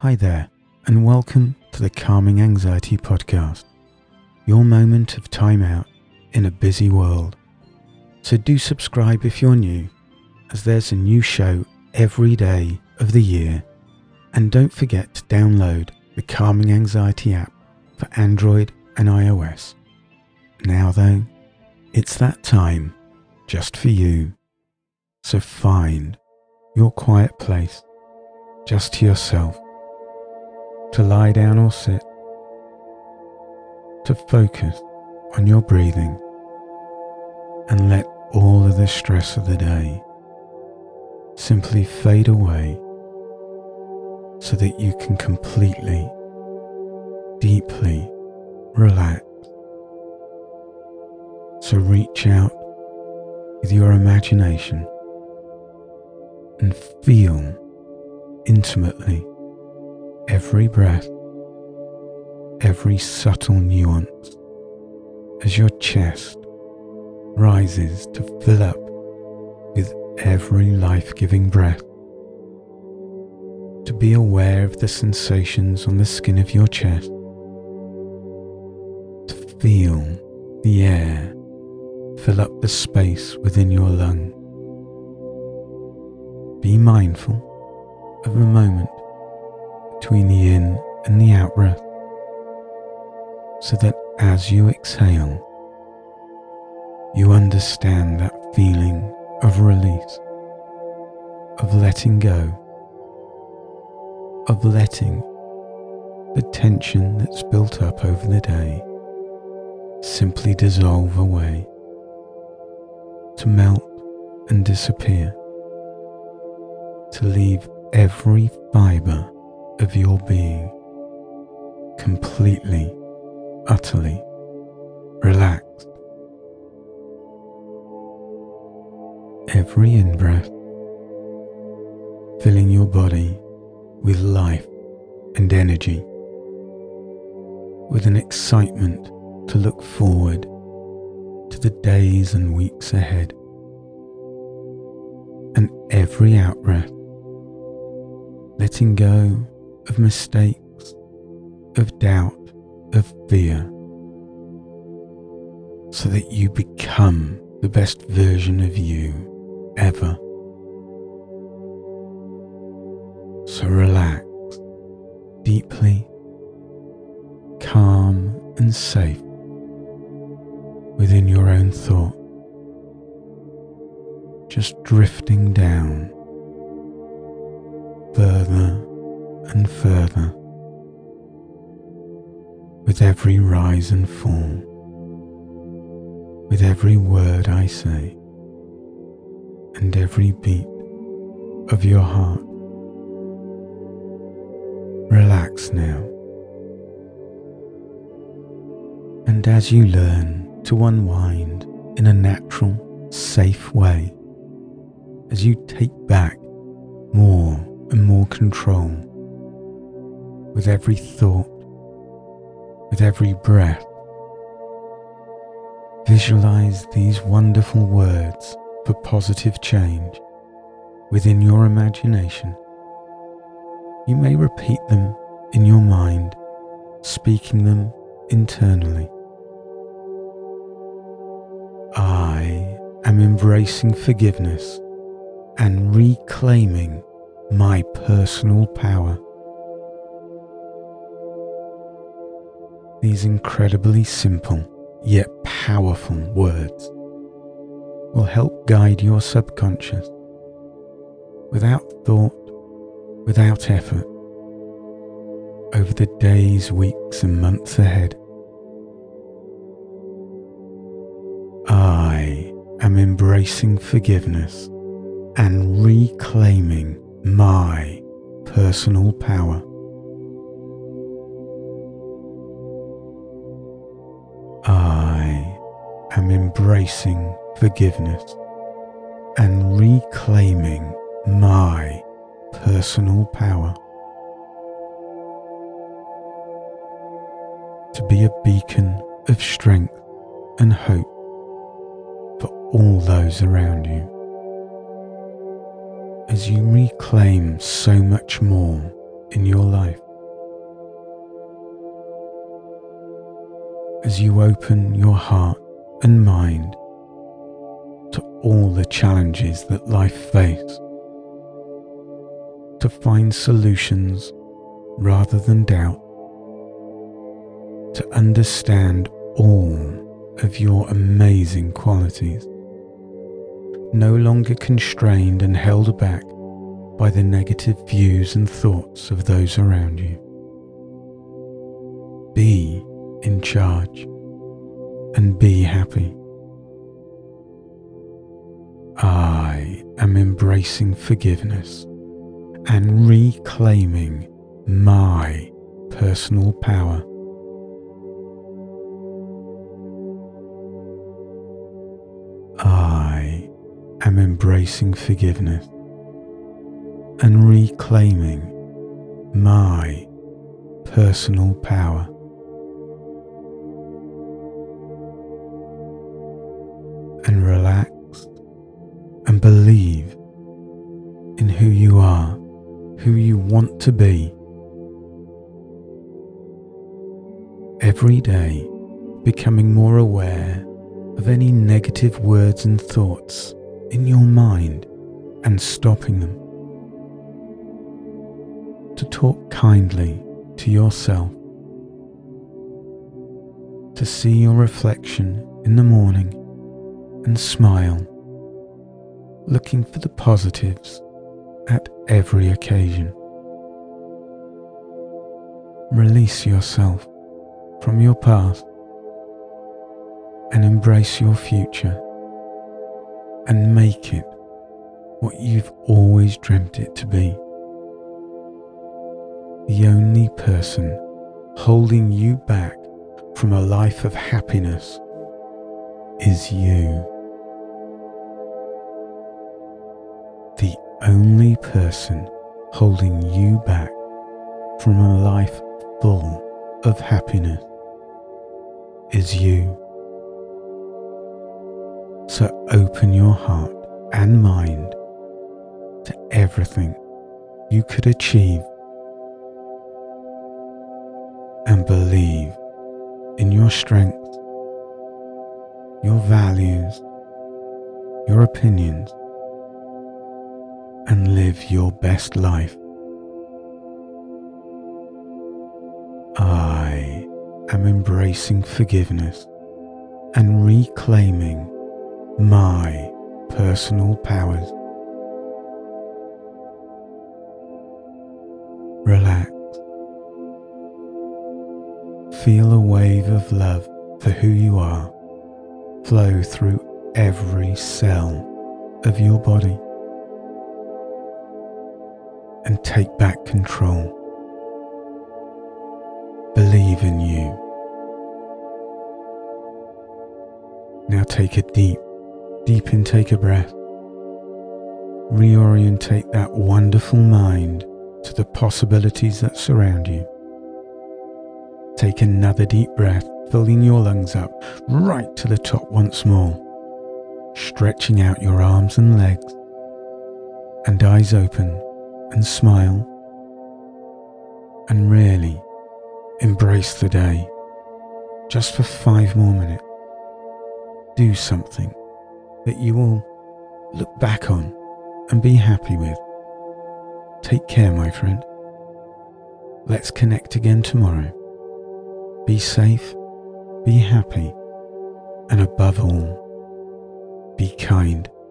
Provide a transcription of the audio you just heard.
Hi there, and welcome to the Calming Anxiety Podcast, your moment of time out in a busy world. So do subscribe if you're new, as there's a new show every day of the year, and don't forget to download the Calming Anxiety app for Android and iOS. Now though, it's that time just for you. So find your quiet place just to yourself, to lie down or sit, to focus on your breathing and let all of the stress of the day simply fade away so that you can completely, deeply relax. So reach out with your imagination and feel intimately every breath, every subtle nuance as your chest rises to fill up with every life-giving breath. To be aware of the sensations on the skin of your chest, to feel the air fill up the space within your lung. Be mindful of the moment between the in and the out breath, so that as you exhale, you understand that feeling of release, of letting go, of letting the tension that's built up over the day simply dissolve away, to melt and disappear, to leave every fibre of your being completely, utterly relaxed. Every in-breath filling your body with life and energy, with an excitement to look forward to the days and weeks ahead. And every out-breath letting go of mistakes, of doubt, of fear, so that you become the best version of you ever. So relax, deeply, calm and safe within your own thought, just drifting down further and further with every rise and fall, with every word I say and every beat of your heart. Relax now, and as you learn to unwind in a natural, safe way, as you take back more and more control with every thought, with every breath, visualize these wonderful words for positive change within your imagination. You may repeat them in your mind, speaking them internally. I am embracing forgiveness and reclaiming my personal power. These incredibly simple yet powerful words will help guide your subconscious without thought, without effort, over the days, weeks and months ahead. I am embracing forgiveness and reclaiming my personal power. I am embracing forgiveness and reclaiming my personal power. To be a beacon of strength and hope for all those around you, as you reclaim so much more in your life. As you open your heart and mind to all the challenges that life faces, to find solutions rather than doubt, to understand all of your amazing qualities, no longer constrained and held back by the negative views and thoughts of those around you. Be in charge and be happy. I am embracing forgiveness and reclaiming my personal power. I am embracing forgiveness and reclaiming my personal power. And relaxed and believe in who you are, who you want to be. Every day, becoming more aware of any negative words and thoughts in your mind and stopping them. To talk kindly to yourself. To see your reflection in the morning and smile, looking for the positives at every occasion. Release yourself from your past and embrace your future and make it what you've always dreamt it to be. The only person holding you back from a life of happiness is you. The only person holding you back from a life full of happiness is you. So open your heart and mind to everything you could achieve and believe in your strength, your values, your opinions, and live your best life. I am embracing forgiveness and reclaiming my personal powers. Relax. Feel a wave of love for who you are flow through every cell of your body and take back control. Believe in you. Now take a deep intake of breath. Reorientate that wonderful mind to the possibilities that surround you. Take another deep breath, filling your lungs up right to the top once more, stretching out your arms and legs, and eyes open, and smile, and really embrace the day. Just for 5 more minutes. Do something that you will look back on and be happy with. Take care, my friend. Let's connect again tomorrow. Be safe, be happy, and above all, be kind.